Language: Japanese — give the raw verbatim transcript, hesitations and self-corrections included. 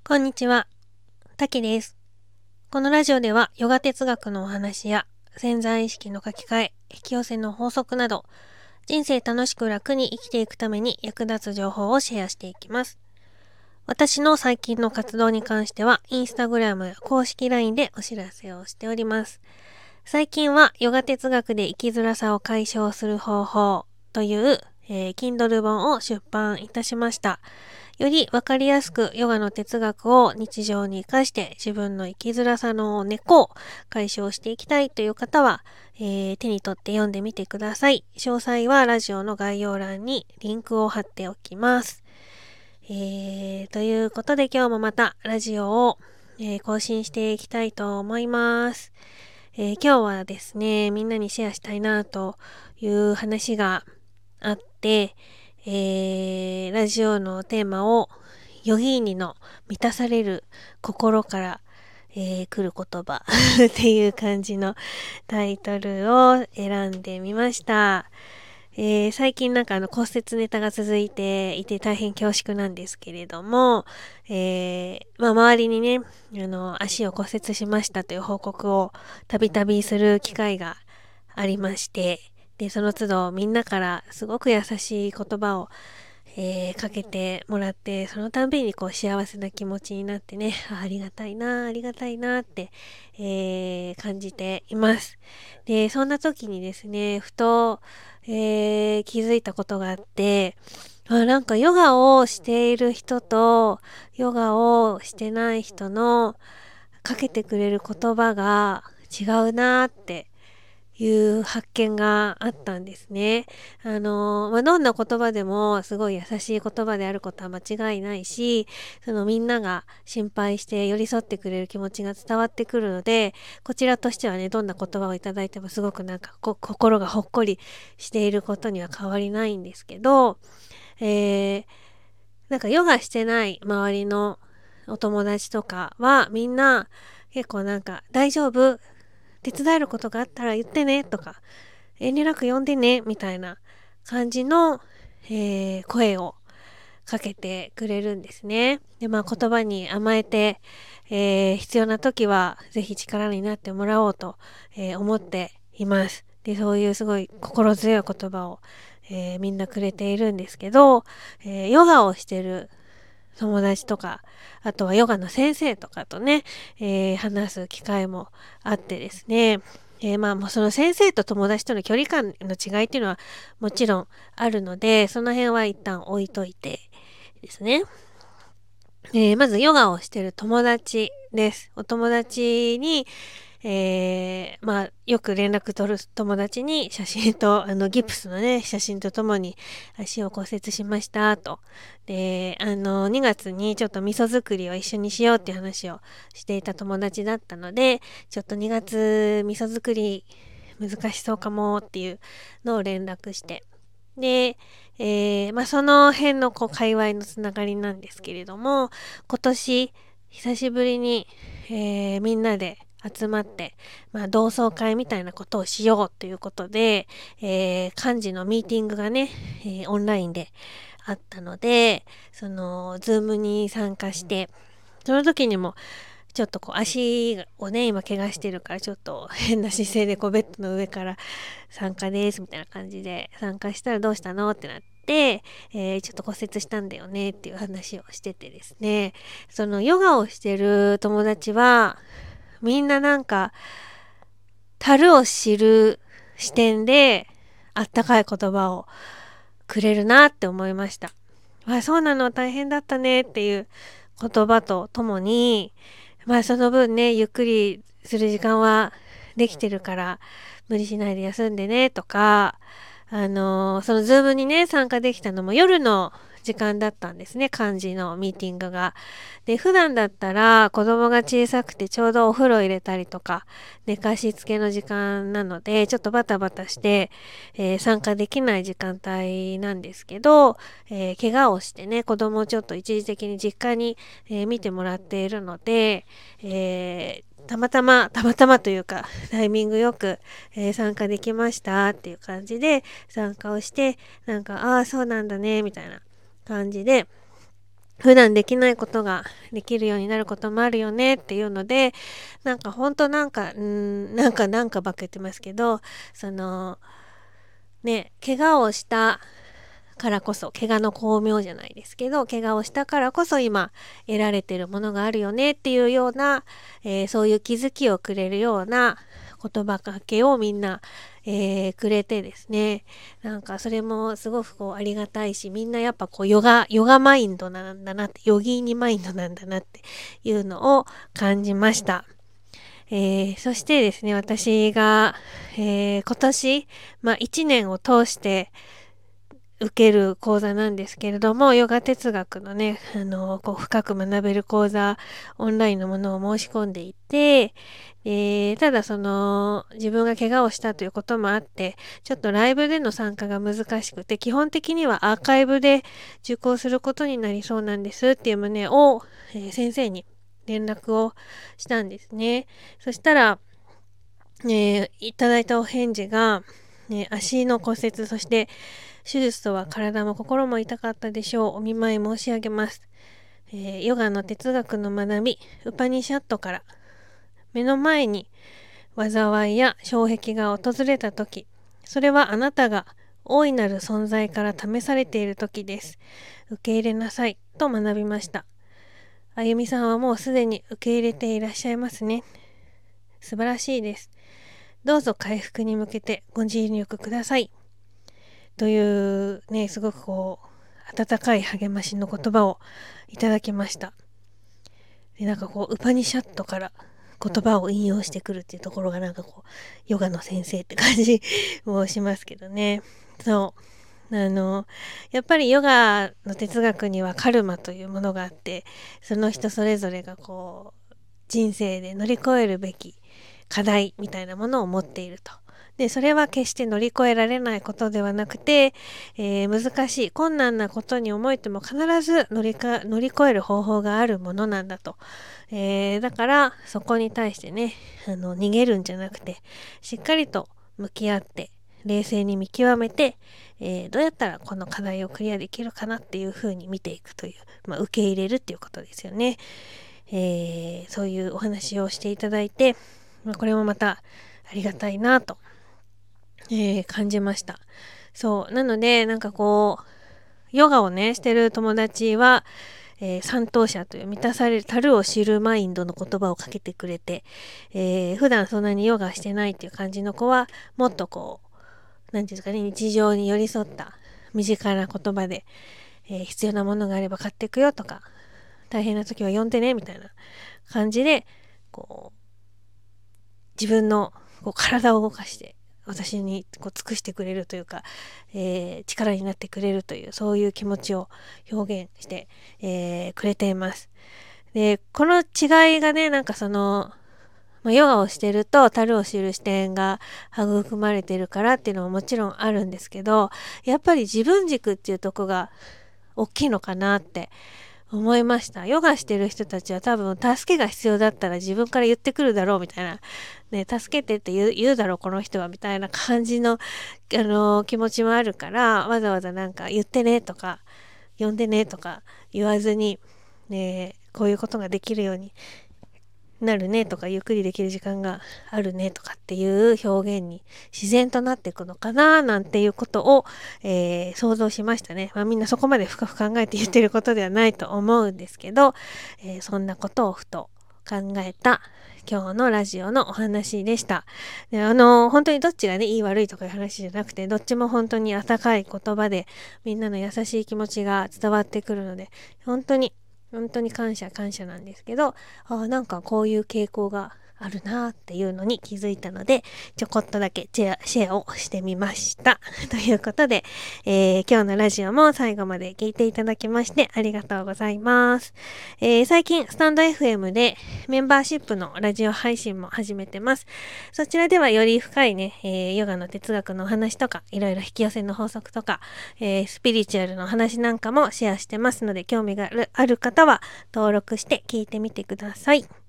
こんにちは、たきです。このラジオではヨガ哲学のお話や潜在意識の書き換え、引き寄せの法則など人生楽しく楽に生きていくために役立つ情報をシェアしていきます。私の最近の活動に関してはインスタグラムや公式 ライン でお知らせをしております。最近はヨガ哲学で生きづらさを解消する方法という、えー、Kindle 本を出版いたしました。よりわかりやすくヨガの哲学を日常に生かして自分の生きづらさの根っこを解消していきたいという方は、えー、手に取って読んでみてください。詳細はラジオの概要欄にリンクを貼っておきます。えー、ということで今日もまたラジオを、えー、更新していきたいと思います。えー、今日はですね、みんなにシェアしたいなという話があって、えー、ラジオのテーマをヨギーニの満たされる心から、えー、来る言葉っていう感じのタイトルを選んでみました。えー、最近なんかあの骨折ネタが続いていて大変恐縮なんですけれども、えー、まあ周りにね、あの足を骨折しましたという報告をたびたびする機会がありまして、でその都度みんなからすごく優しい言葉を、えー、かけてもらって、そのたんびにこう幸せな気持ちになってね、 あ, ありがたいなありがたいなって、えー、感じています。でそんな時にですね、ふと、えー、気づいたことがあって、あなんかヨガをしている人とヨガをしてない人のかけてくれる言葉が違うなっていう発見があったんですね。あの、まあ、どんな言葉でもすごい優しい言葉であることは間違いないし、そのみんなが心配して寄り添ってくれる気持ちが伝わってくるので、こちらとしてはね、どんな言葉をいただいてもすごくなんかこ心がほっこりしていることには変わりないんですけど、えー、なんかヨガしてない周りのお友達とかはみんな結構なんか大丈夫、手伝えることがあったら言ってねとか、遠慮なく呼んでねみたいな感じの、えー、声をかけてくれるんですね。でまあ言葉に甘えて、えー、必要な時はぜひ力になってもらおうと、えー、思っています。でそういうすごい心強い言葉を、えー、みんなくれているんですけど、えー、ヨガをしてる友達とか、あとはヨガの先生とかとね、えー、話す機会もあってですね、えー、まあもうその先生と友達との距離感の違いっていうのはもちろんあるので、その辺は一旦置いといてですね、えー、まずヨガをしてる友達です。お友達に、えー、まあよく連絡取る友達に写真とあのギプスのね写真とともに足を骨折しましたと。であのにがつにちょっと味噌作りを一緒にしようっていう話をしていた友達だったので、ちょっとにがつ味噌作り難しそうかもっていうのを連絡して、で、えーまあ、その辺のこう界隈のつながりなんですけれども、今年久しぶりに、えーみんなで集まって、まあ、同窓会みたいなことをしようということで、えー幹事のミーティングがね、えーオンラインであったので、そのズームに参加して、その時にもちょっとこう足をね今怪我してるからちょっと変な姿勢でこうベッドの上から参加ですみたいな感じで参加したら、どうしたのってなって、えー、ちょっと骨折したんだよねっていう話をしててですね、そのヨガをしてる友達はみんななんか樽を知る視点であったかい言葉をくれるなって思いました。あ、そうなの大変だったねっていう言葉とともに、まあその分ねゆっくりする時間はできてるから無理しないで休んでねとか、あのー、そのズームにね参加できたのも夜の時間だったんですね、幹事のミーティングが。で普段だったら子供が小さくてちょうどお風呂入れたりとか寝かしつけの時間なのでちょっとバタバタして、えー、参加できない時間帯なんですけど、えー、怪我をしてね子供をちょっと一時的に実家に、えー見てもらっているので、えーたまたまたまたまというかタイミングよく、えー参加できましたっていう感じで参加をして、なんかああそうなんだねみたいな感じで、 普段できないことができるようになることもあるよねっていうので、なんかほんとなんか、うーん、なんかなんかばっか言ってますけど、その、ね、怪我をしたからこそ、怪我の巧妙じゃないですけど、怪我をしたからこそ今得られてるものがあるよねっていうような、えーそういう気づきをくれるような言葉かけをみんな、えーくれてですね、なんかそれもすごくこうありがたいし、みんなやっぱこうヨガヨガマインドなんだなって、ヨギーニマインドなんだなっていうのを感じました。えーそしてですね、私が、えー今年、まあ、いちねんを通して受ける講座なんですけれども、ヨガ哲学のね、あの、こう深く学べる講座、オンラインのものを申し込んでいて、えーただその、自分が怪我をしたということもあって、ちょっとライブでの参加が難しくて、基本的にはアーカイブで受講することになりそうなんですっていう旨を、えー先生に連絡をしたんですね。そしたら、えーいただいたお返事が、ね、足の骨折、そして手術とは体も心も痛かったでしょう。お見舞い申し上げます。えーヨガの哲学の学び、ウパニシャットから、目の前に災いや障壁が訪れた時、それはあなたが大いなる存在から試されている時です。受け入れなさい、と学びました。あゆみさんはもうすでに受け入れていらっしゃいますね。素晴らしいです。どうぞ回復に向けてご尽力ください。というね、すごくこう、温かい励ましの言葉をいただきました。で、なんかこう、ウパニシャットから言葉を引用してくるっていうところがなんかこう、ヨガの先生って感じもしますけどね。そう。あの、やっぱりヨガの哲学にはカルマというものがあって、その人それぞれがこう、人生で乗り越えるべき課題みたいなものを持っていると。で、それは決して乗り越えられないことではなくて、えー難しい、困難なことに思えても必ず乗りか乗り越える方法があるものなんだと。えーだから、そこに対してね、あの、逃げるんじゃなくて、しっかりと向き合って、冷静に見極めて、えーどうやったらこの課題をクリアできるかなっていうふうに見ていくという、まあ、受け入れるっていうことですよね。えーそういうお話をしていただいて、まあ、これもまたありがたいなと、えー感じました。そう。なので、なんかこう、ヨガをね、してる友達は、えー、三等者という満たされる、樽を知るマインドの言葉をかけてくれて、えー普段そんなにヨガしてないっていう感じの子は、もっとこう、なんていうんですかね、日常に寄り添った身近な言葉で、えー必要なものがあれば買っていくよとか、大変な時は呼んでね、みたいな感じで、こう、自分のこう体を動かして私にこう尽くしてくれるというか、えー力になってくれるというそういう気持ちを表現して、えーくれています。で、この違いがね、なんかその、まあ、ヨガをしてると樽を知る視点が育まれてるからっていうのももちろんあるんですけど、やっぱり自分軸っていうとこが大きいのかなって思いました。ヨガしてる人たちは多分助けが必要だったら自分から言ってくるだろうみたいな、ね、助けてって言う言うだろうこの人はみたいな感じの、あの気持ちもあるから、わざわざなんか言ってねとか呼んでねとか言わずに、ね、こういうことができるようになるねとか、ゆっくりできる時間があるねとかっていう表現に自然となっていくのかななんていうことを、えー想像しましたね。まあ、みんなそこまで深く考えて言ってることではないと思うんですけど、えーそんなことをふと考えた今日のラジオのお話でした。で、あの本当にどっちがねいい悪いとかいう話じゃなくて、どっちも本当に温かい言葉でみんなの優しい気持ちが伝わってくるので、本当に本当に感謝感謝なんですけど、あ、なんかこういう傾向があるなっていうのに気づいたので、ちょこっとだけシェアシェアをしてみました。ということで、えー今日のラジオも最後まで聞いていただきましてありがとうございます。えー最近スタンド エフエム でメンバーシップのラジオ配信も始めてます。そちらではより深いね、えーヨガの哲学のお話とか、いろいろ引き寄せの法則とか、えースピリチュアルの話なんかもシェアしてますので、興味があるある方は登録して聞いてみてください。